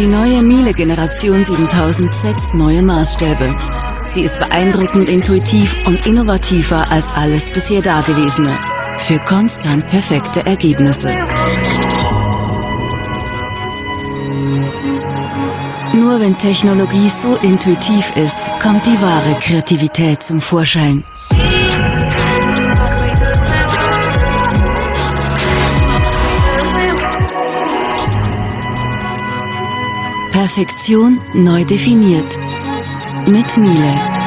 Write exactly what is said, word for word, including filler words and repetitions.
Die neue Miele-Generation siebentausend setzt neue Maßstäbe. Sie ist beeindruckend intuitiv und innovativer als alles bisher Dagewesene. Für konstant perfekte Ergebnisse. Nur wenn Technologie so intuitiv ist, kommt die wahre Kreativität zum Vorschein. Perfektion neu definiert. Mit Miele.